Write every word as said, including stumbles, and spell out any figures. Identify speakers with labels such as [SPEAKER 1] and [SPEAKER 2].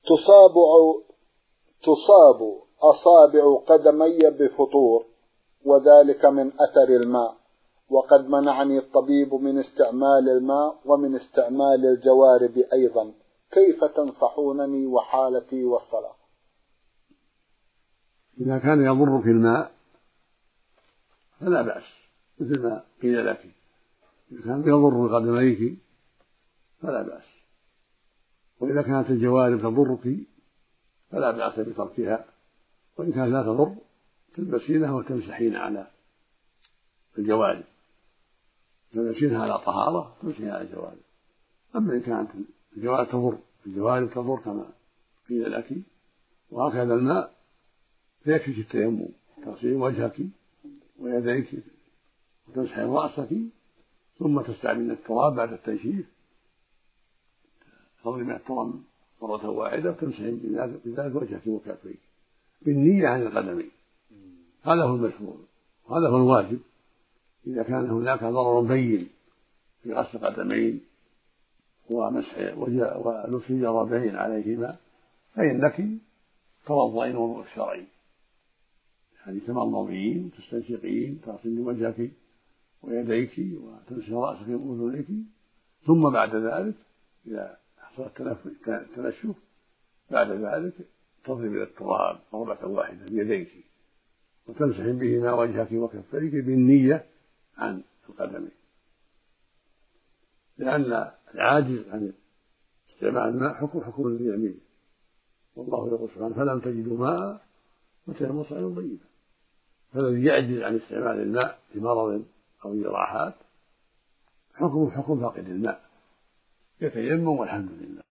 [SPEAKER 1] تصاب تصاب أصابع قدمي بفطور وذلك من أثر الماء، وقد منعني الطبيب من استعمال الماء ومن استعمال الجوارب أيضا، كيف تنصحونني وحالتي والصلاة؟
[SPEAKER 2] إذا كان يضر في الماء فلا بأس، مثل ما قيل لك، إذا كان يضر قدميك فلا بأس، وإذا كانت الجوارب تضرك فلا بأس بتركها، وإن كانت لا تضر تلبسينها وتمسحين على الجوارب، تلبسينها على طهارة تمسحين على الجوارب. أما إن كانت الجوارب تضر الجوارب تضر كما قيل لك وهكذا الماء فيكفيك التيمم، تغسلين وجهك ويديك وتمسحين رأسك، ثم تستعملين التراب بعد التنشيف، تضربين التراب مرة واحدة وتمسحين بذلك وجهك وكفيك بالنية عن القدمين. هذا هو المشروع، هذا هو الواجب. إذا كان هناك ضرر بين في غسل القدمين ومسح وجه ولبس الجرابين عليهما فإنك توضئين وضوء الشرعي، يعني تمضمضين تستنشقين تغسلين وجهك ويديك وتمسحين رأسك وأذنيك، ثم بعد ذلك إذا حصل التنشف بعد ذلك تضرب التراب ضربة واحدة بيديك وتمسحين بهما وجهك وكفيك بالنية عن القدمين، لأن العاجز عن استعمال الماء حكم حكم اليمين، والله يقول سبحانه فلم تجدوا ماء فتيمموا صعيدا طيبا. فالذي يعجز عن استعمال الماء لمرض أو جراحات حكمه حكم فاقد الماء، يتيمم والحمد لله.